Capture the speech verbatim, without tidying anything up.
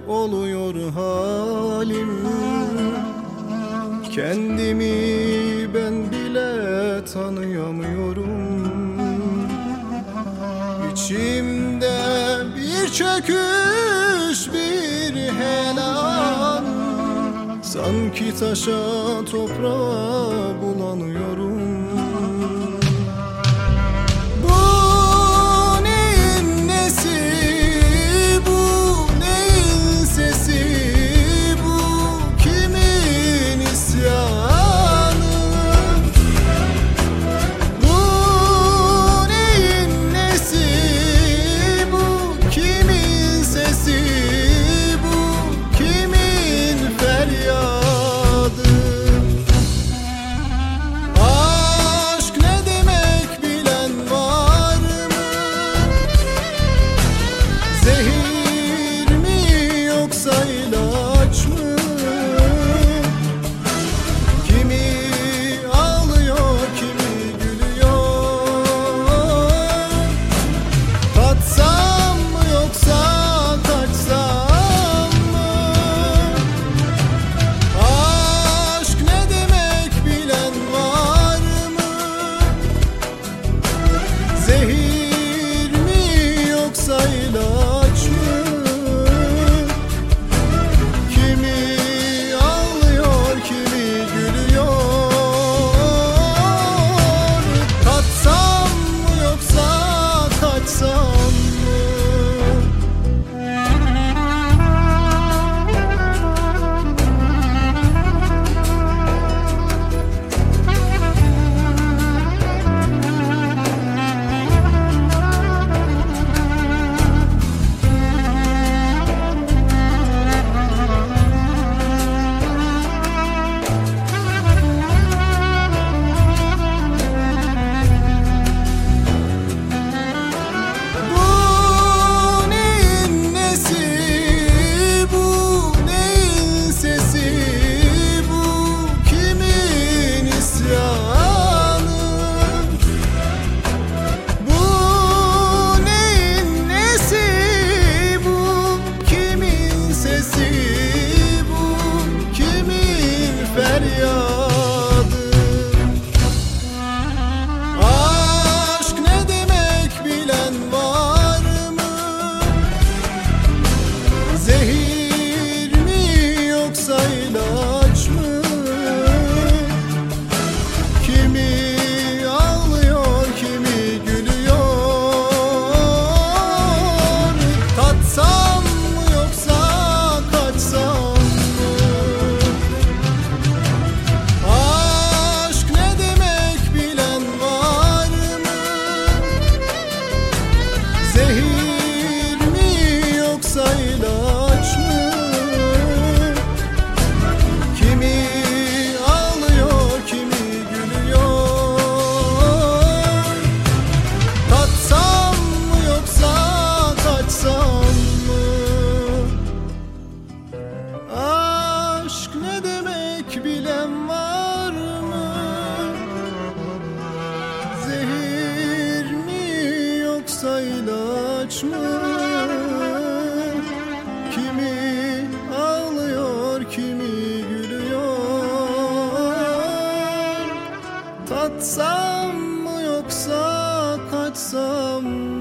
oluyor halim. Kendimi ben bile tanıyamıyorum. İçimde bir çöküş, bir helan. Sanki taşa toprağa bulanıyorum. Zehir mi yoksa ilaç mı? Kimi ağlıyor, kimi gülüyor. Tatsam mı yoksa kaçsam mı? Aşk ne demek bilen var mı? Zehir mi yoksa ilaç mı? Kimi ağlıyor, kimi gülüyor. Tatsam mı yoksa kaçsam? Zehir mi yoksa ilaç mı? Kimi ağlıyor, kimi gülüyor. Tatsam mı yoksa kaçsam mı? Aşk ne demek bilen var mı? Zehir mi yoksa ilaç mı? Kimi ağlıyor, kimi gülüyor. Tatsam mı yoksa kaçsam mı?